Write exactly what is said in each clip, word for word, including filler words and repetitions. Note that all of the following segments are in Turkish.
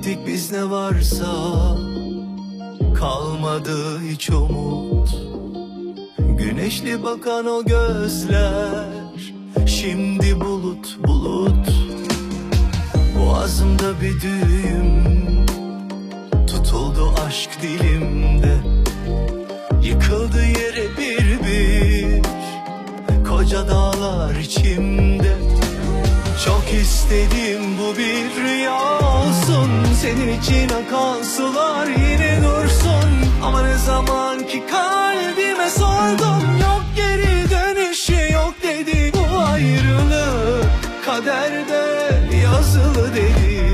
Kaybettik biz ne varsa, kalmadı hiç umut. Güneşli bakan o gözler, şimdi bulut bulut. Boğazımda bir düğüm, tutuldu aşk dilimde. Yıkıldı yere bir bir, koca dağlar içimde. Çok istedim bu bir rüya olsun, senin için akan sular yine dursun. Ama ne zaman ki kalbime sordum, yok geri dönüşü yok dedi. Bu ayrılık kaderde yazılı dedi.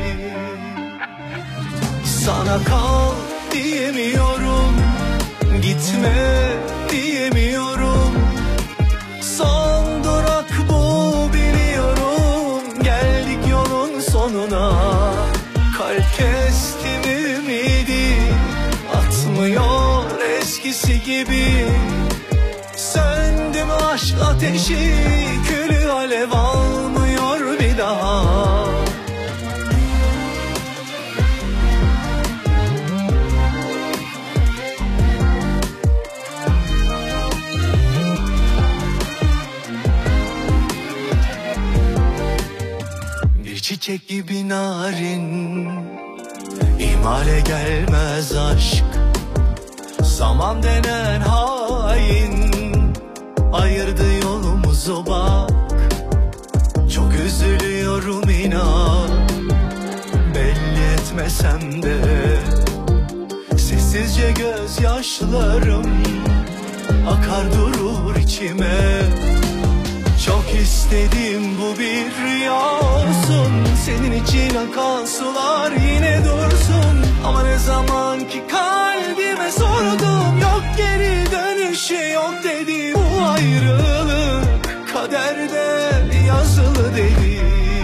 Sana kal diyemiyorum, gitme diyemiyorum. Son durak bu biliyorum, geldik yolun sonuna. Kalp kestim ümidi, atmıyor eskisi gibi. Söndüm aşk ateşi, külü alev almıyor bir daha. Çiçek gibi narin, ihmale gelmez aşk. Zaman denen hain, ayırdı yolumuzu bak. Çok üzülüyorum inan, belli etmesem de. Sessizce gözyaşlarım akar durur içime. Çok istedim bu bir rüya olsun, senin için akan sular yine dursun. Ama ne zaman ki kalbime sordum, yok geri dönüşü yok dedi. Bu ayrılık kaderde yazılı dedi.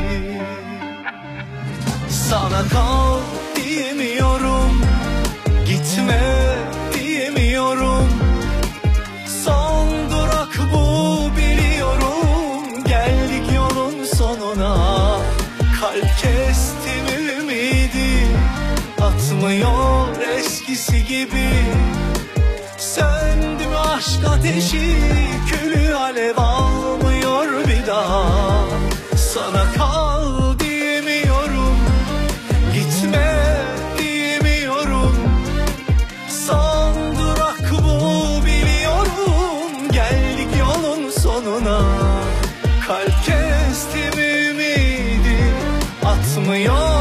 Sana kal diyemiyorum, gitme diyemiyorum. Son durak bu biliyorum, geldik yolun sonuna. Kalp kestim ümidi, atmıyor eskisi gibi. Söndüm aşk ateşi, külü alev almıyor bir daha. Sana kal diyemiyorum, gitme diyemiyorum. Son durak bu biliyorum, geldik yolun sonuna. Kalp kestim ümidi, atmıyor